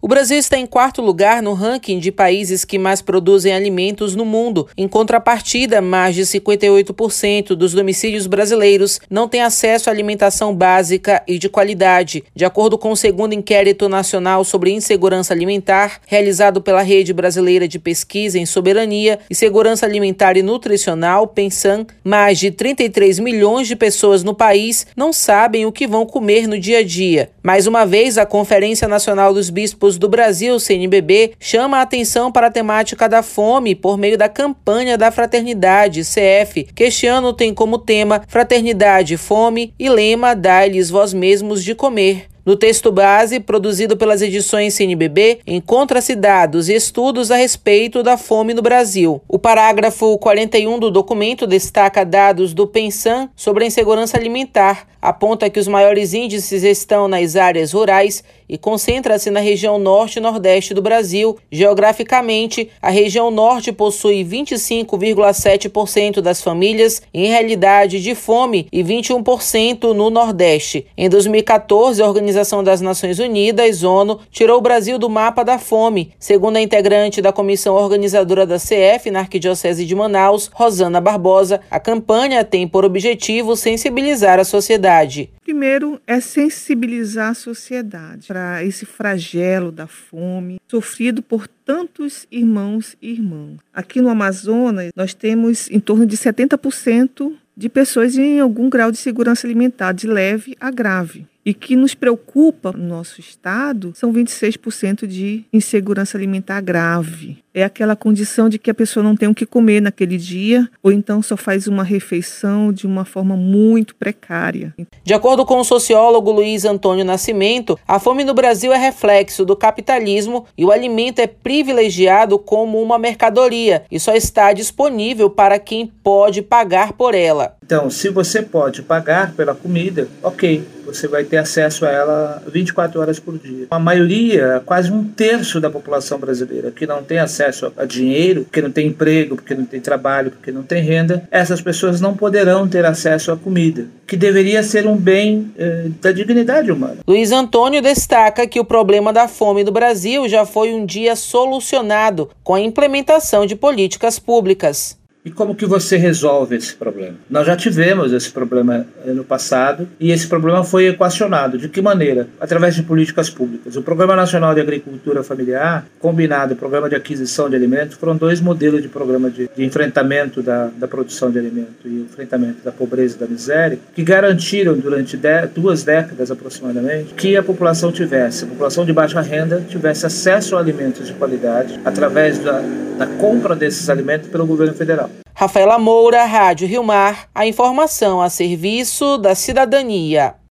O Brasil está em quarto lugar no ranking de países que mais produzem alimentos no mundo. Em contrapartida, mais de 58% dos domicílios brasileiros não têm acesso à alimentação básica e de qualidade. De acordo com o segundo inquérito nacional sobre insegurança alimentar, realizado pela Rede Brasileira de Pesquisa em Soberania e Segurança Alimentar e Nutricional, PENSAN, mais de 33 milhões de pessoas no país não sabem o que vão comer no dia a dia. Mais uma vez, a Conferência Nacional dos Bispos do Brasil, CNBB, chama a atenção para a temática da fome por meio da campanha da Fraternidade, CF, que este ano tem como tema Fraternidade, Fome e lema Dai-lhes vós mesmos de comer. No texto base, produzido pelas edições CNBB, encontra-se dados e estudos a respeito da fome no Brasil. O parágrafo 41 do documento destaca dados do PENSAN sobre a insegurança alimentar, aponta que os maiores índices estão nas áreas rurais e concentra-se na região norte e nordeste do Brasil. Geograficamente, a região norte possui 25,7% das famílias em realidade de fome e 21% no nordeste. Em 2014, a Organização das Nações Unidas, ONU, tirou o Brasil do mapa da fome. Segundo a integrante da comissão organizadora da CF na Arquidiocese de Manaus, Rosana Barbosa, a campanha tem por objetivo sensibilizar a sociedade. Primeiro é sensibilizar a sociedade para esse flagelo da fome, sofrido por tantos irmãos e irmãs. Aqui no Amazonas, nós temos em torno de 70% de pessoas em algum grau de insegurança alimentar, de leve a grave. E que nos preocupa no nosso estado são 26% de insegurança alimentar grave. É aquela condição de que a pessoa não tem o que comer naquele dia, ou então só faz uma refeição de uma forma muito precária. De acordo com o sociólogo Luiz Antônio Nascimento, a fome no Brasil é reflexo do capitalismo e o alimento é privilegiado como uma mercadoria e só está disponível para quem pode pagar por ela. Então, se você pode pagar pela comida, ok, você vai ter acesso a ela 24 horas por dia. A maioria, quase um terço da população brasileira que não tem acesso a dinheiro, porque não tem emprego, porque não tem trabalho, porque não tem renda, essas pessoas não poderão ter acesso à comida, que deveria ser um bem da dignidade humana. Luiz Antônio destaca que o problema da fome no Brasil já foi um dia solucionado com a implementação de políticas públicas. E como que você resolve esse problema? Nós já tivemos esse problema no passado e esse problema foi equacionado. De que maneira? Através de políticas públicas. O Programa Nacional de Agricultura Familiar, combinado o Programa de Aquisição de Alimentos, foram dois modelos de programa de enfrentamento da produção de alimento e enfrentamento da pobreza e da miséria, que garantiram durante 2 décadas aproximadamente que a população de baixa renda tivesse acesso a alimentos de qualidade através da compra desses alimentos pelo governo federal. Rafaela Moura, Rádio Rio Mar, a informação a serviço da cidadania.